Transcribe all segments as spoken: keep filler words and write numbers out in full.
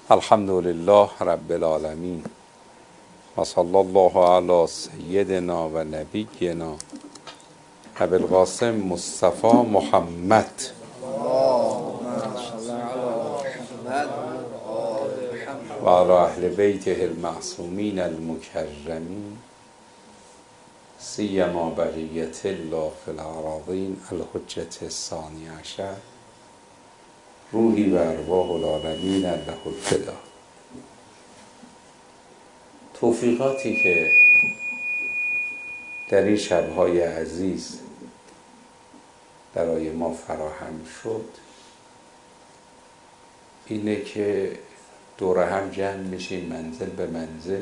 الحمد لله رب العالمین و صلی الله علی سیدنا و نبینا ابوالقاسم مصطفی محمد و علی اهل بیته المعصومین المکرمین سیما بقیت الله فی الأراضین الحجة الثانی عشر روحی و ارواح العالمین له الفدا. توفیقاتی که در این شب‌های عزیز برای ما فراهم شد اینه که دور هم جمع میشیم منزل به منزل،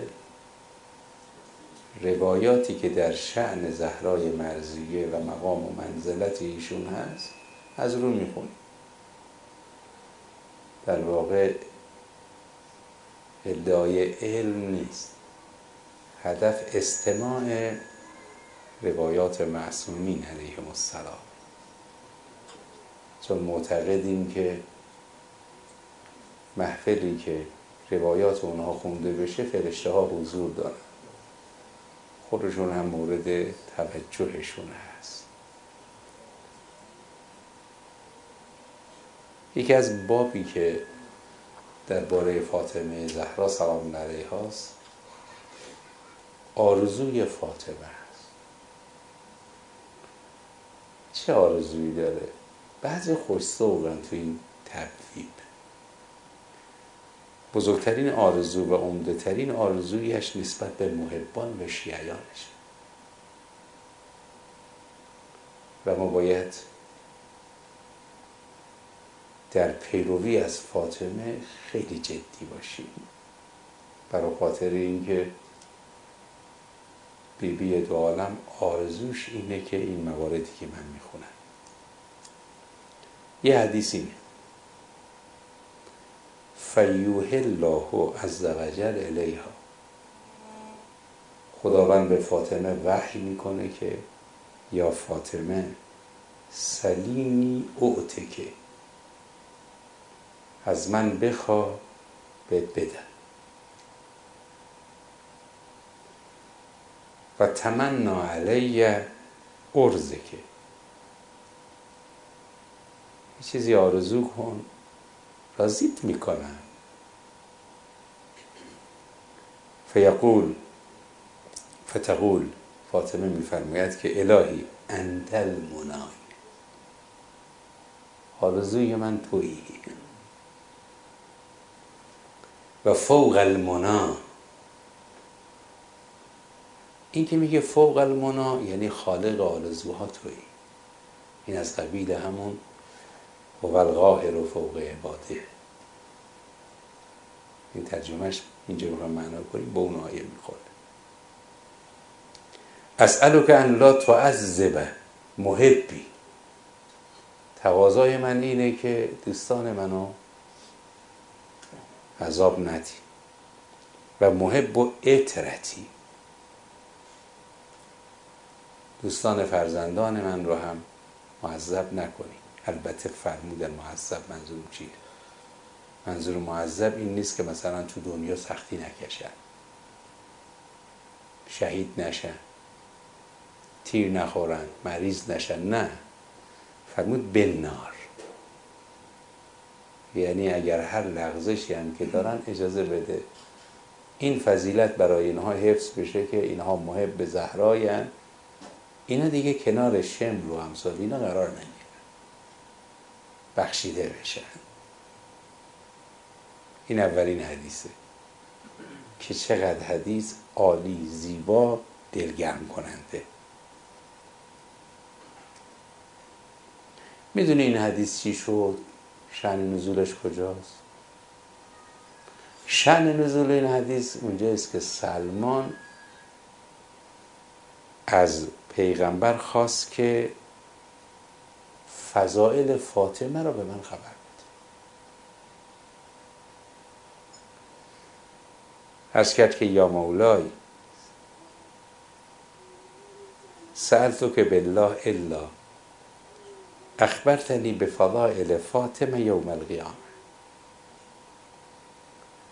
روایاتی که در شأن زهرای مرضیه و مقام و منزلت ایشون هست از رو میخونیم. در واقع ادعای علم نیست، هدف استماع روایات معصومین علیهم السلام، چون معتقدیم که محفلی که روایات اونها خونده بشه فرشته ها حضور دارن، خودشون هم مورد توجهشون هست. یکی از بابی که درباره فاطمه زهرا سلام علیها است آرزوی فاطمه است. چه آرزویی داره؟ بعضی خوش‌ذوقن تو این تبویب. بزرگترین آرزو و عمده ترین آرزویش نسبت به محبان و شیعیانش و ما باید در پیروی از فاطمه خیلی جدی باشیم، برای خاطر اینکه بی بی دو عالم آرزوش اینه که این مواردی که من میخونم. یه حدیث اینه: فیوحی الله عز وجل الیها، خداوند به فاطمه وحی میکنه که یا فاطمه سلیمی اعتکه، از من بخوا بهت بدم، و تمنا علی ارزکه، یه چیزی آرزو کن راضیت میکنم. فیقول فتقول، فاطمه میفرماید که الهی انت المنای، آرزوی من تویی، و فوق المنا، این که میگه فوق المنا یعنی خالق آرزوها تویی. این از قبیل همون هو القاهر و فوق عباده. این ترجمهش اینجا رو معنا کنیم با اون آیه میخوره. اسألک ان لا تعذب محبی، تقاضای من اینه که دوستان منو عذاب ندی، و محب و اطرتی، دوستان فرزندان من رو هم معذب نکنی. البته فرمودن معذب منظور چیه؟ منظور معذب این نیست که مثلا تو دنیا سختی نکشن، شهید نشن، تیر نخورن، مریض نشن، نه، فرمود بنار، یعنی اگر هر لغزشی هم که دارن اجازه بده این فضیلت برای اینها حفظ بشه که اینها محب زهراین، اینا دیگه کنار شمر و امثال اینا قرار نگیرن، بخشیده بشن. این اولین حدیثه که چقدر حدیث عالی، زیبا، دلگرم کننده. میدونی این حدیث چی شد؟ شأن نزولش کجاست؟ شأن نزول این حدیث اونجاست که سلمان از پیغمبر خواست که فضائل فاطمه را به من خبر بده. عرض کرد که یا مولای سألتک بالله الا اخبرتنی بفضائل فاطمه یوم القیامه،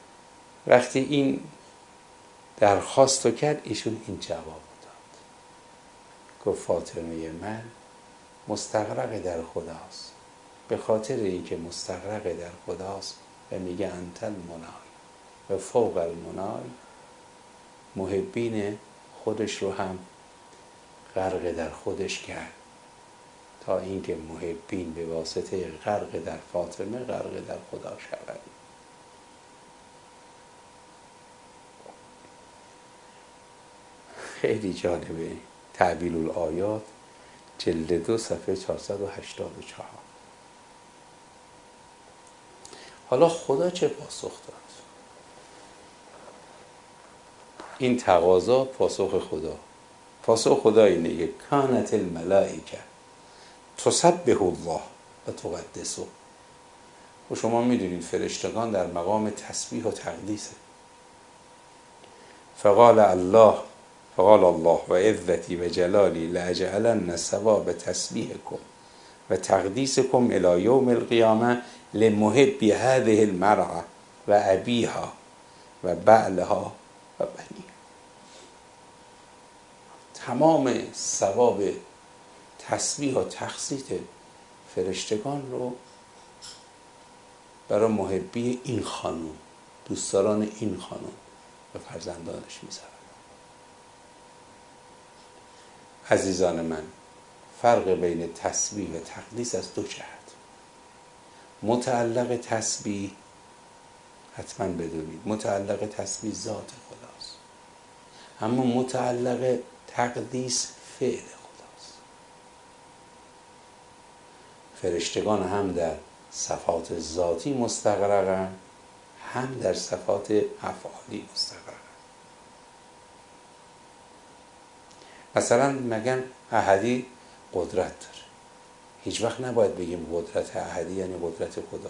وقتی این درخواست رو کرد ایشون این جواب داد، گفت فاطمه من مستغرق در خداست، به خاطر اینکه مستغرق در خداست و میگه انت المنای و فوق المنای، محبین خودش رو هم غرق در خودش کرد تا اینکه محبین به واسطه غرق در فاطمه غرق در خدا شود. خیلی جالبه. تعبیل الآیات جلد دو صفحه چهارصد و هشتاد و چهار. حالا خدا چه پاسخ داد؟ این تقاضا پاسخ خدا. پاسخ خدا اینه که کانت الملائکه تسبح الله و تقدسه. و شما میدونید فرشتگان در مقام تسبیح و تقدیسه. فقال الله فقال الله و عزتی و جلالی لاجعلن ثواب تسبیحکم و تقدیسکم الی یوم القیامه لمحب هذه المرأة و ابیها و بعلها و بنیها. تمام ثواب تسبیح و تقدیس فرشتگان رو برای محبی این خانم، دوستداران این خانم و فرزندانش میذارن. عزیزان من، فرق بین تسبیح و تقدیس از دو جهت. متعلق تسبیح حتما بدونید متعلق تسبیح ذات خداست، اما متعلق تقدیس فعل خداست. فرشتگان هم در صفات ذاتی مستغرقن، هم در صفات افعالی مستغرقن. مثلا مگن احدی قدرت داره، هیچ وقت نباید بگیم قدرت احدی یعنی قدرت خدا.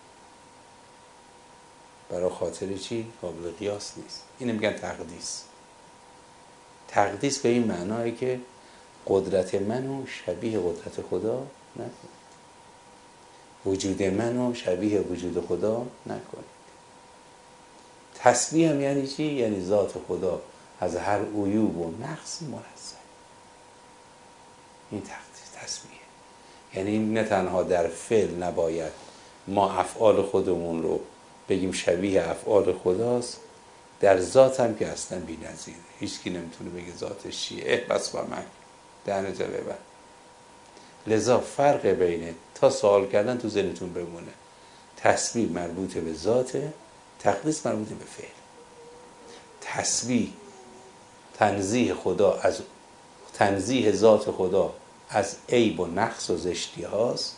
برای خاطر چی؟ قابل قیاس نیست. اینو میگن تقدیس. تقدیس به این معنایی که قدرت منو شبیه قدرت خدا نکنید، وجود منو شبیه وجود خدا نکنید. تسبیح هم یعنی چی؟ یعنی ذات خدا از هر عیوب و نقص منزه. این تسبیح یعنی نه تنها در فعل نباید ما افعال خودمون رو بگیم شبیه افعال خداست، در ذات هم که اصلا بی‌نظیره. هیچ کی نمیتونه بگه ذاتش چیه. اه بس با من دهنتو ببند. لذا فرق بینه تا سوال کردن تو ذهنتون بمونه. تسبیح مربوط به ذاته، تقدیس مربوط به فعل. تسبیح تنزیه خدا از تنزیه ذات خدا از عیب و نقص و زشتی هاست.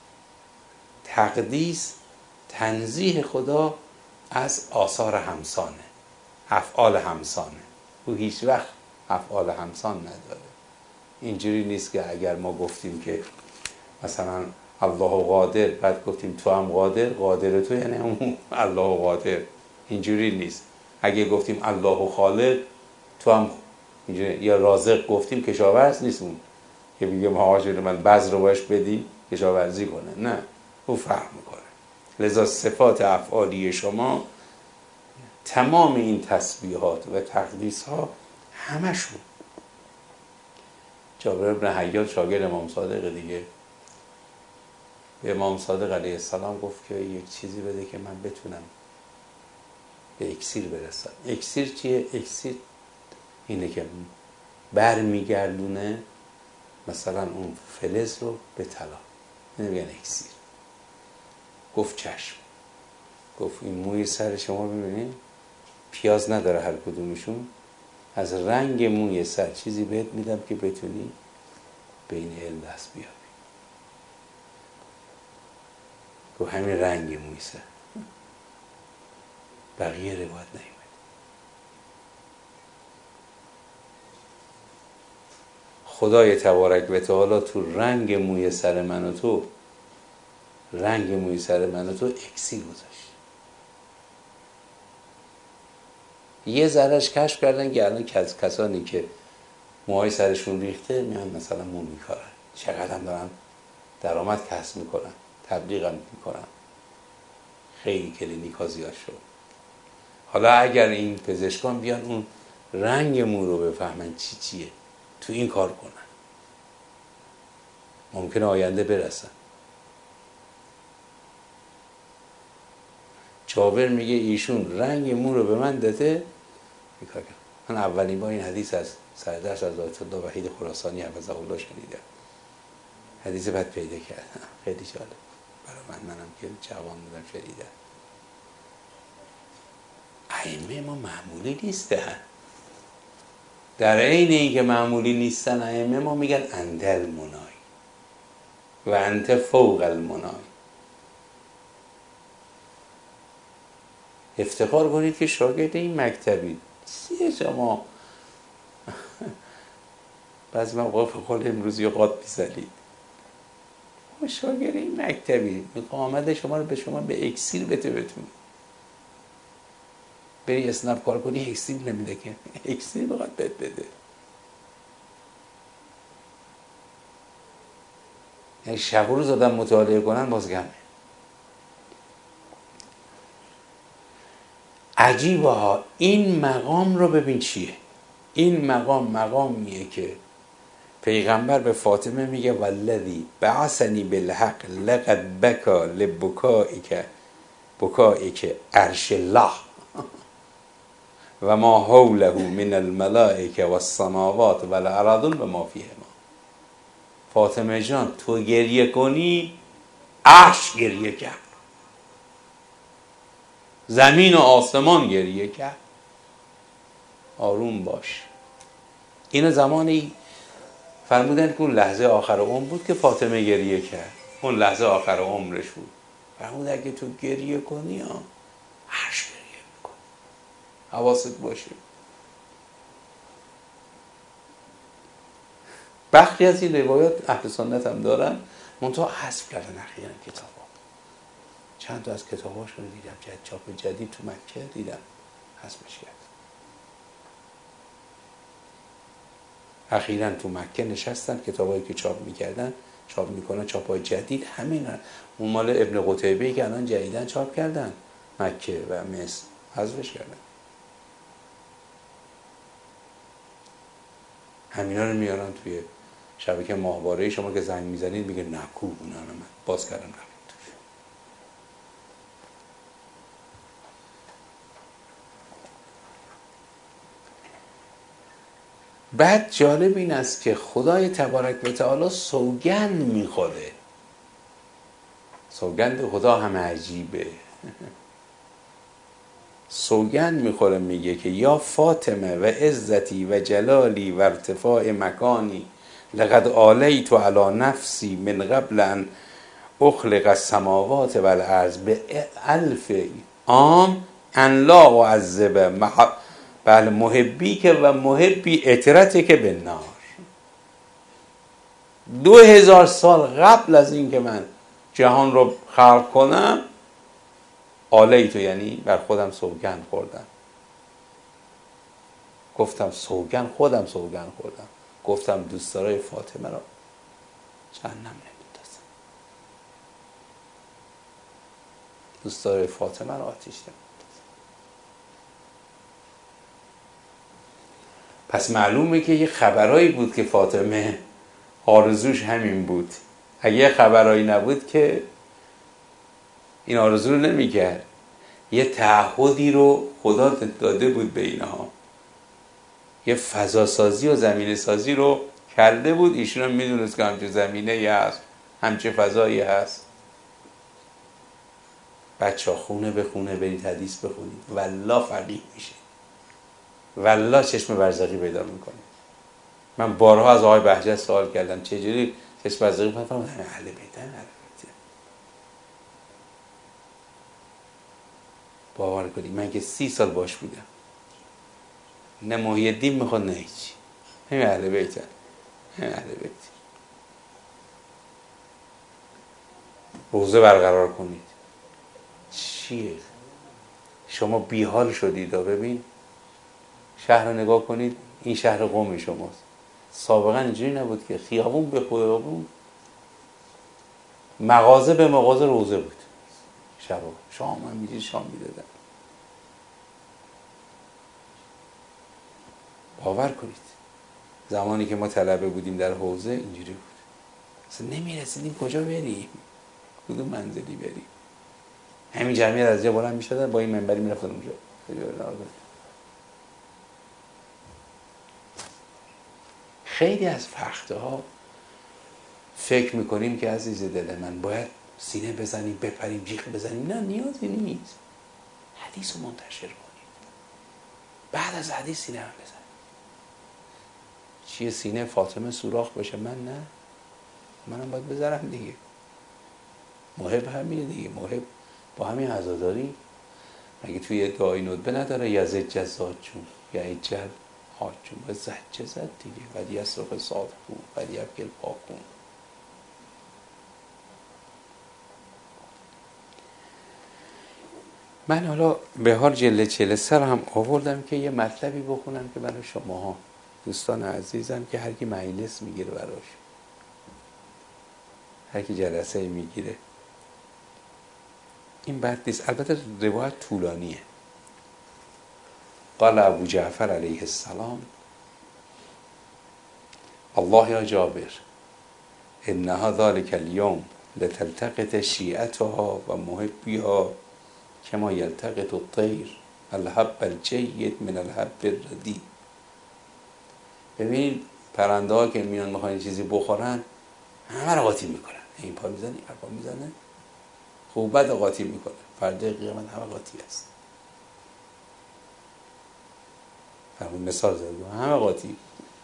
تقدیس تنزیه خدا از آثار همسانه، افعال همسانه. او هیچ وقت افعال همسان نداره. اینجوری نیست که اگر ما گفتیم که مثلا الله قادر، بعد گفتیم تو هم قادر، قادر تو یعنی اون الله قادر. اینجوری نیست. اگه گفتیم الله خالق، تو هم اینجوری. یا رازق گفتیم کشاورز نیست اون که بگیم آقا جون من بذر رو باش بدی کشاورزی کنه. نه، او فرق میکنه. لذا صفات افعالی شما، تمام این تسبیحات و تقدیس ها همشون. جابر بن حیان شاگرد امام صادق دیگه به امام صادق علیه السلام گفت که یک چیزی بده که من بتونم به اکسیر برسم. اکسیر چیه؟ اکسیر اینه که بر میگردونه مثلا اون فلز رو به طلا. اینو میگن اکسیر. گفت چشم. گفت این موی سر شما ببینید پیاز نداره هر کدومشون، از رنگ موی سر چیزی بهت میدم که بتونی به این علم دست بیاری. گفت همین رنگ موی سر، بقیه روایت نیومد. خدای تبارک و تعالی تو رنگ موی سر من و تو رنگ موی سر من و تو اکسیر گذاشت. یه ذرهش کشف کردن که الان کسانی که موهای سرشون ریخته میان مثلا مو میکارن، چقدر هم دارن درآمد کسب میکنن، تبلیغ هم میکنن، خیلی کلینیکا زیاد شد. حالا اگر این پزشکان بیان اون رنگ مو رو بفهمن چی چیه، تو این کار کنن، ممکنه آینده برسن. جابر میگه ایشون رنگ مو رو به من داده. من اولین بار این حدیث از سردرس از آیت الله وحید خراسانی حفظه الله شنیدم. حدیث بد پیدا کردم، خیلی جالب برای من، منم که جوان بودم شنیدم. ائمه ما معمولی نیستن. در عین اینکه معمولی نیستن ائمه ما میگن انت المنای و انت فوق المنای. افتخار کنید که شاگرد این مکتبی. سی شما بعضی موقع فقال امروزی قاد بیزلید، ما شاگرد این مکتبی، آمده شما رو به شما به اکسیر بده بتون بری اسنپ کار کنی، اکسیر نمیده که، اکسیر بخواد بد بده. یعنی شب و روز آدم مطالعه کنن باز گمه. عجیبه ها. این مقام رو ببین چیه. این مقام مقامیه که پیغمبر به فاطمه میگه والذی بعثنی بالحق لقد بکا لبکائک بکائک عرش الله و ما حوله من الملائکه و السماوات و الارض و ما فیهما. فاطمه جان تو گریه کنی عرش گریه کرد، زمین و آسمان گریه کرد. آروم باش. این زمانی فرمودن که اون لحظه آخر عمر بود که فاطمه گریه کرد، اون لحظه آخر عمرش بود. فرمودن اگه تو گریه کنی ها عرش گریه میکن، حواست باشه. بخشی از این روایات اهل سنت هم دارن، منتها حذف کردن اخیراً کتابا. چند تا از کتاباشون دیدم جد چاپ جدید تو مکه دیدم حذفش کرد. اخیراً تو مکه نشستن کتابایی که چاپ میکردن چاپ میکنن، چاپای جدید همین هم. اون مال ابن قتیبه که الان جدیدن چاپ کردن مکه و مصر، حذفش کردن. همینا رو میارن توی شبکه ماهواره. شما که زنگ میزنید میگه نکو اونا رو من باز کردم رفتم توش. بعد جالب این است که خدای تبارک و تعالی سوگند میخوره. سوگند خدا هم عجیبه. سوگند میخوره میگه که یا فاطمه و عزتی و جلالی و ارتفاع مکانی لقد آلیت علی نفسی من قبل ان اخلق السماوات و الارض به الف عام ان لا اعذب محب بله محبی که و محبی اطرته که به نار. دو هزار سال قبل از این که من جهان رو خلق کنم آلیتو یعنی بر خودم سوگند خوردم. گفتم سوگند خودم سوگند خوردم. گفتم دوستدارای فاطمه را جهنم نمیندازم، دوستدارای فاطمه را آتش نمیندازم. پس معلومه که یه خبرایی بود که فاطمه آرزوش همین بود. اگه یه خبرایی نبود که این آرزو رو نمی‌کرد. یه تعهدی رو خدا داده بود به اینها، یه فضا سازی و زمینه سازی رو کرده بود. ایشون هم میدونست که همچه زمینه یه هست، همچه فضایی هست. بچه ها خونه به خونه برید حدیث بخونید، والله فقیه میشه، والله چشم برزخی پیدا میکنه. من بارها از آقای بهجت سوال کردم چجوری چشم برزخی پیدا کنم؟ اهل بیت اهل بیت. باور کنید من که سی سال باش بودم، نه محی الدین میخواد نه هیچی، همین اهل بیت همین اهل بیت. روزه برقرار کنید. چیه؟ شما بیحال شدید. ببین شهر رو نگاه کنید، این شهر قوم شماست. سابقا اینجوری نبود که خیابون به خیابون، مغازه به مغازه روزه بود. شب شام هم میدید شام میدادن. باور کنید زمانی که ما طلبه بودیم در حوزه اینجوری بود، اصلا نمیرسیدیم کجا بریم، کدوم منزلی بریم. همین جمعیت از جا بلند میشدن با این منبری میرفتن اونجا. خیلی از وقتها فکر میکنیم که عزیز دل من باید سینه بزنیم بپریم جیغ بزنیم. نه، نیازی نیست. حدیث رو منتشر کنید، بعد از حدیث سینه هم بزنید. چیه سینه فاطمه سوراخ بشه؟ من نه، منم باید بذارم دیگه. محب همینه دیگه، محب با همین عزاداری مگه توی دعای ندبه نداره یزد جزاد چون یا ایجل حاج چون باید زجه زد دیگه. ولی اصرف صادقون ولی افگل پاکون. من حالا به حال جلد چهل سر هم آوردم که یه مطلبی بخونم که برای شماها دوستان عزیزم که هر کی مجلس میگیره براش، هر کی جلسه میگیره، این بد نیست. البته روایت طولانیه. قال ابو جعفر علیه السلام الله یا جابر انها ذلك اليوم لتلتقط شیعتها و محبیها کما یلتقط الطیر الحب الجید من الحب الردی. ببینید پرنده ها که میان میخوان چیزی بخورن همه رو قاطی میکنن. این پا میزنه این پا میزنه خوب بد قاطی میکنه. فردا قیامت همه قاطی است. فرمون مثال زدیم همه قاطی.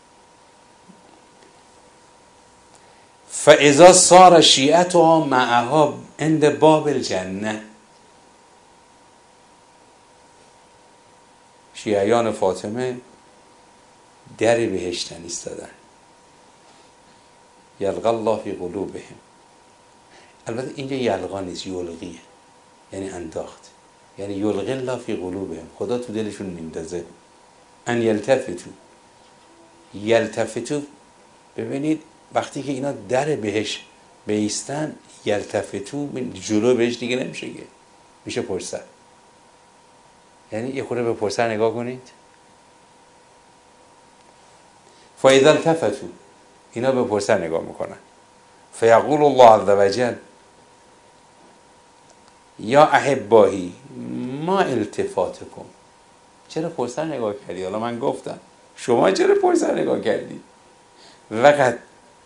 فاذا صار شیعتها معها عند باب الجنه. شیعیان فاطمه در بهشتن ایستادن. یلقی الله فی قلوبهم. البته اینجا یلقا نیست، یلقیه، یعنی انداخت، یعنی یلقی الله فی قلوبهم، خدا تو دلشون میندازه. ان یلتفتو یلتفتو. ببینید وقتی که اینا در بهش بیستن یلتفتو، جلو بهش دیگه نمیشه که میشه پرسر. یعنی یه خورده به پرسر نگاه کنید. فاذا التفتو، اینا به پرسر نگاه میکنن. فیقول الله عز وجل یا احبایی ما التفاتکم. چرا پرسر نگاه کردی؟ حالا من گفتم شما چرا پرسر نگاه کردی؟ وقت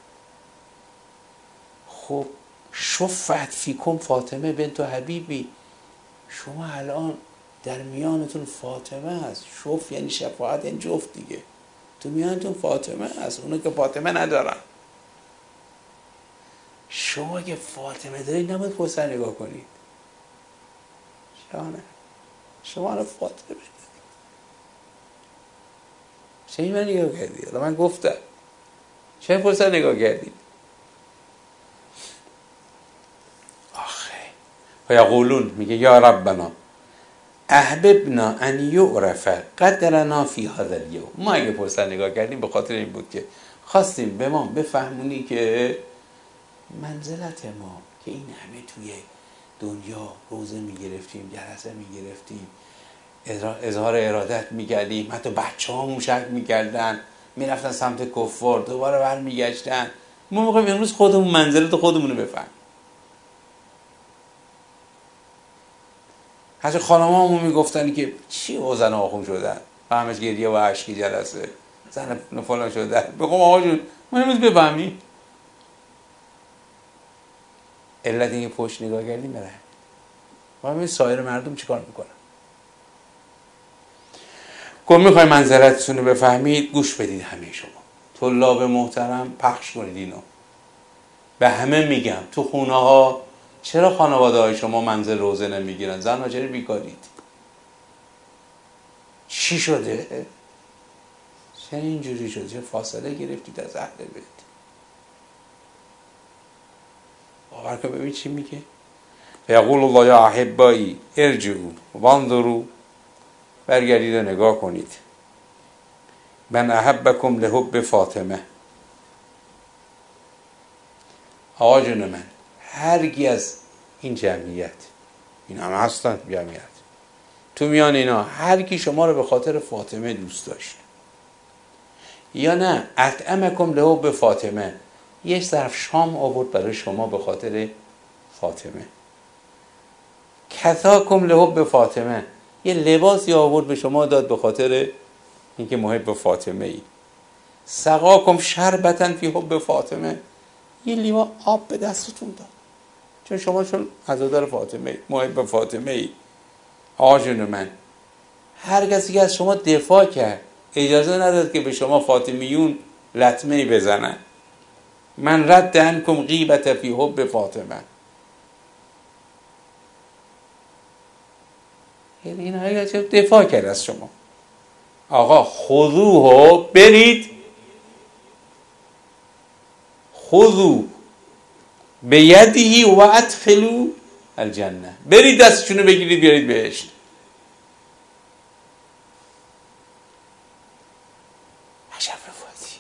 خب شفعت فیکم فاطمه بنت حبیبی. شما الان در میانتون فاطمه است. شف یعنی شفاعت، یعنی جفت دیگه. تو میانتون فاطمه است، اونا که فاطمه ندارن. شما که فاطمه دارید نباید پرسر نگاه کنید. شما شما رو فاطمه دارید. چه این من نگاه کردید؟ حالا من گفتم چه پرسر نگاه کردید؟ آخه و یقولون، میگه یا ربنا احببنا ان یعرف قدرنا فی هذا اليوم. ما اگه پرسر نگاه کردیم به خاطر این بود که خواستیم به ما بفهمونی که منزلت ما که این همه توی دنیا روزه میگرفتیم، جلسه میگرفتیم، اظهار ارادت میکردیم، حتی بچه ها موشک میکردن میرفتن سمت کفار دوباره برمیگشتن. ما میخوایم امروز خودمون منزلت خودمونو بفهم. حتی خانم‌هامون میگفتن که چی او زن آخون شدن و همش گریه و عشقی جلسه زن فلان شدن. بگم آقا جون ما امروز بفهمیم علت این پشت نگاه کردیم بره ما همین سایر مردم چیکار میکنن. گفت میخوای منزلتتون رو بفهمید گوش بدید. همه شما طلاب محترم پخش کنید اینو. به همه میگم تو خونه ها چرا خانواده های شما منزل روزه نمیگیرن؟ زن ها چرا بیکارید؟ چی شده؟ چرا اینجوری شده؟ چرا فاصله گرفتید از اهل بیت؟ باور کن ببین چی میگه. فیقول الله یا احبایی ارجعوا وانظروا. برگردید و نگاه کنید. من احبکم لحب فاطمه. آقا جون من هرگی از این جمعیت، این هم هستن جمعیت، تو میان اینا هر کی شما رو به خاطر فاطمه دوست داشت، یا نه اطعمکم لحب فاطمه، یک ظرف شام آورد برای شما به خاطر فاطمه. کساکم لحب فاطمه، یه لباسی آورد به شما داد به خاطر اینکه محب فاطمه ای. سقاکم شربتن فی حب فاطمه، یه لیوان آب به دستتون داد چون شما چون عزادار فاطمه محب فاطمه ای. آقا جون من، هر کسی که از شما دفاع کرد اجازه نداد که به شما فاطمیون لطمه بزنن. من رد عنکم غیبت فی حب فاطمه، یعنی این هایی که دفاع کرد از شما. آقا خذوه، برید خذو به یدی و ادخلوا الجنه، برید دستشونو بگیرید بیارید بهشت. عجب رفاقتی،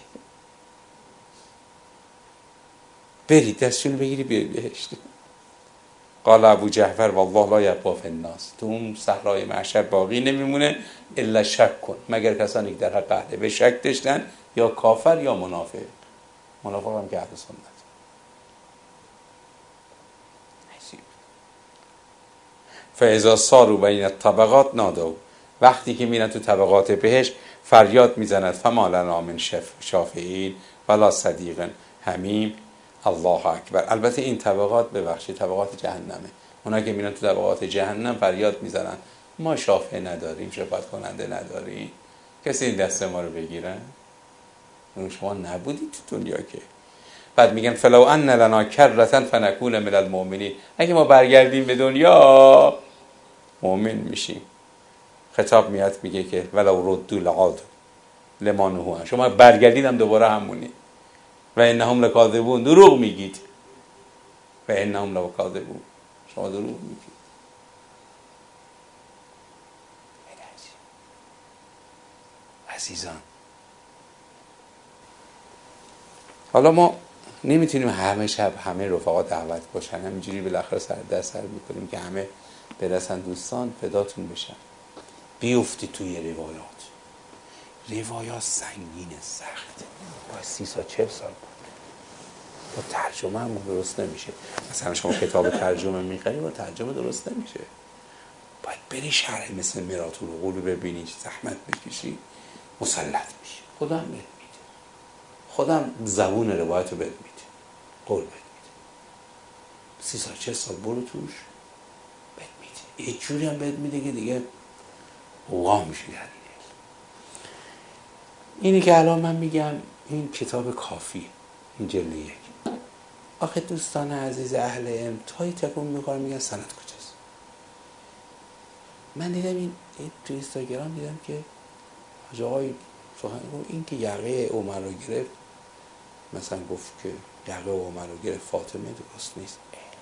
برید دستشونو بگیرید بیارید بهشت. قال ابو جعفر والله لا یبقی فی الناس، تو اون صحرای محشر باقی نمیمونه الا شک کن، مگر کسانی که در حق اهل به شک داشتن، یا کافر یا منافق. منافق هم که اهل سنت. فاذا صاروا بین الطبقات نادوا، وقتی که میرن تو طبقات بهشت فریاد میزند فما لنا من شافعین ولا صدیق حمیم. الله اکبر. البته این طبقات ببخشید طبقات جهنمه. اونا که میرن تو طبقات جهنم فریاد میزنن ما شافع نداریم، شفاعت کننده نداریم، کسی این دست ما رو بگیرن. اون شما نبودید تو دنیا که. بعد میگن فلو ان لنا کرة فنکون من المؤمنین، اگه ما برگردیم به دنیا مؤمن میشیم. خطاب میاد میگه که ولو ردوا لعادوا لما نهوا عنه، شما برگردید هم دوباره همونی. و انهم لکاذبون، دروغ میگید. و انهم لکاذبون، شما دروغ میگید. عزیزان، حالا ما نمیتونیم همه شب همه رفقا دعوت باشن، همینجوری بالاخره سر دست سر میکنیم که همه برسن. دوستان فداتون بشن، بیفتی توی روایات. روایات سنگینه، سخت، باید سی سال چهل سال با ترجمه هم درست نمیشه. مثلا شما کتاب ترجمه میخری با ترجمه درست نمیشه، باید بری شرح مثل مرات العقول رو ببینی، زحمت بکشی، مسلط میشی. خدا هم بهت میده، خودم زبون روایت رو بهت میده، قول بهت میده. سی سال چهل سال برو توش بهت میده. یه جوری هم بهت میده که دیگه اوقا میشه در اینی که الان من میگم. این کتاب کافی، این جلد یک. آخه دوستان عزیز اهل علم تایی تکون میخورن میگن سند کجاست. من دیدم این تو اینستاگرام دیدم که حاج آقای سخن گفت این که یقه عمر رو گرفت، مثلا گفت که یقه عمر رو گرفت فاطمه، درست نیست.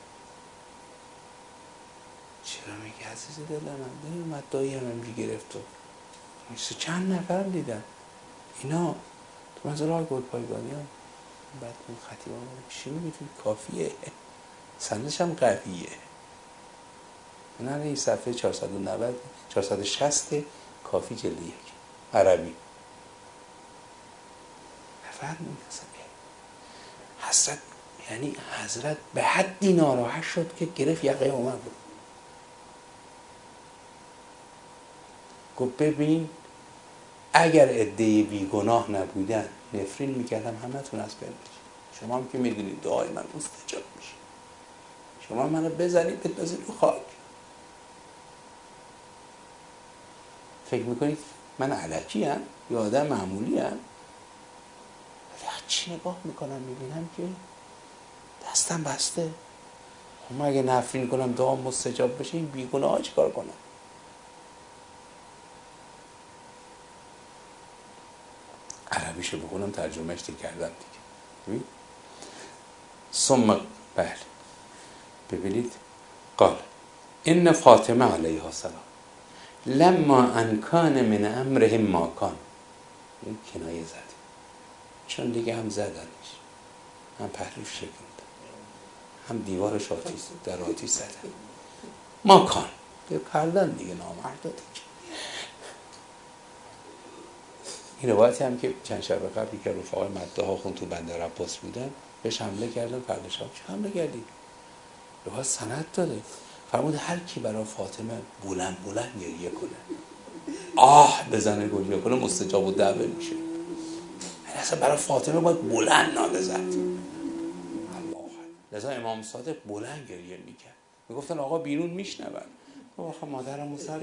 چرا میگه عزیز دل من اومد دایی هم همینجوری گرفت. و چند نفرم دیدم اینا تو منظر های گل پایگانی هم. بعد اون خطیب هم چی میگه توی کافیه، سندش هم قویه. نه این صفحه چهارصد و نود چهارصد و شصت کافی جلد یک عربی. نفرمون حضرت، یعنی حضرت به حدی ناراحت شد که گرفت یقه عمر بود. گفت ببین اگر عده بیگناه نبودن نفرین میکردم همه تون از بین بشید. شما هم که میدونید دعای من مستجاب میشه. شما منو بزنید بندازید رو خاک. فکر میکنید من علکی ام یا آدم معمولی ام؟ چی نگاه میکنم میبینم که دستم بسته. ما اگه نفرین کنم دعا مستجاب بشه این بیگناه ها چی کار کنم؟ عربیشو بخونم ترجمهش دی کردم دیگه. ثم بله ببینید قال ان فاطمه علیها السلام لما ان کان من امرهم ما کان، این کنایه زد چون دیگه هم زدنش، هم پهلوش شکوندن، هم دیوارش آتیش در آتیش زدن. ما کان یه کردن دیگه، نامرد دیگه. این روایتی هم که چند شب قبلی که رفقای مدده ها خون تو بندر عباس بودن بهش حمله کردن، فردا شب چه حمله کردی؟ روایت سند داده، فرمود هر کی برای فاطمه بلند بلند گریه کنه، آه بزنه گریه کنه، مستجاب الدعوه میشه. یعنی اصلا برای فاطمه باید بلند ناله زد. لذا امام صادق بلند گریه میکرد. میگفتن آقا بیرون میشنون. آخه مادرم مصدق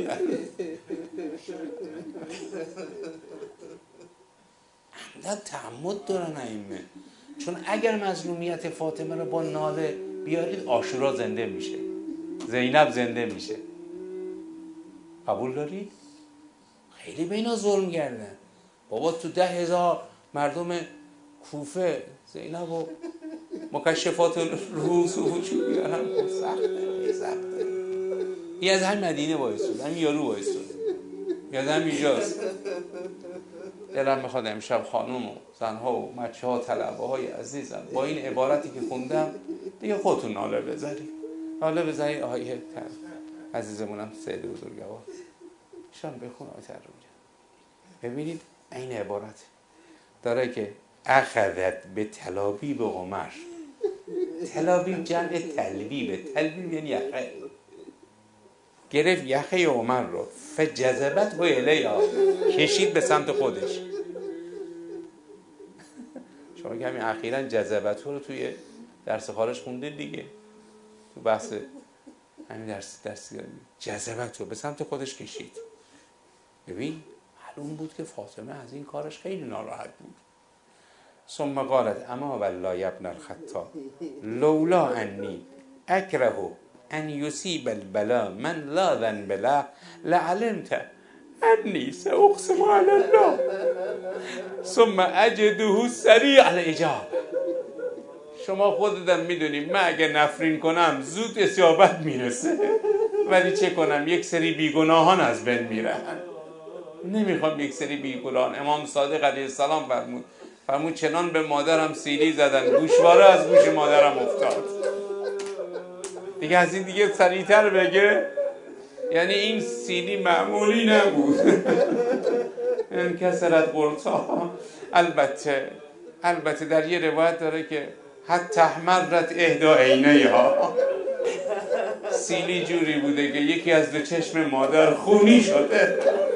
عمدن تعمد دارن ائمه، چون اگر مظلومیت فاطمه رو با ناله بیارید عاشورا زنده میشه، زینب زنده میشه. قبول دارید؟ خیلی به اینا ظلم کردن. بابا تو ده هزار مردم کوفه زینب و مکشفات روز و وجود بیارن، سخته سخته. این از هم مدینه باعث شد، هم یارو باعث شد، یادم اینجاست. دلم میخواد امشب خانم و زنها و مچه ها طلبه های عزیزم با این عبارتی که خوندم دیگه خودتون ناله بذارید، ناله بذارید. آیه عزیزمونم سید بزرگوار شان بخون آیه رو میگه. ببینید این عبارت داره که اخذت به تلابیب عمر. تلابیب جمع تلبیب، تلبیب یعنی یخه، گرفت یخه عمر رو، فجذبت و الیها، کشید به سمت خودش. شما که همین اخیراً جذبت رو توی درس خارج خونده دیگه، تو بحث همین درس درس جذبت رو به سمت خودش کشید. ببین معلوم بود که فاطمه از این کارش خیلی ناراحت بود. ثم قالت اما والله ابن الخطاب لولا انی اکره ان یصیب البلا من لا ذنب له لعلمت انی ساقسم علی الله ثم اجده سریع الاجابه. شما خودتون میدونید من اگه نفرین کنم زود اجابت میرسه، ولی چه کنم یک سری بیگناهان از بین میرن. نمیخوام یک سری بیگناهان. امام صادق علیه السلام فرمود فرمود چنان به مادرم سیلی زدن گوشواره از گوش مادرم افتاد. دیگه از این دیگه سریعتر بگه، یعنی این سیلی معمولی نبود. این کسرت قرطا. البته البته در یه روایت داره که حتی احمرت اهدا عینیها، سیلی جوری بوده که یکی از دو چشم مادر خونی شده.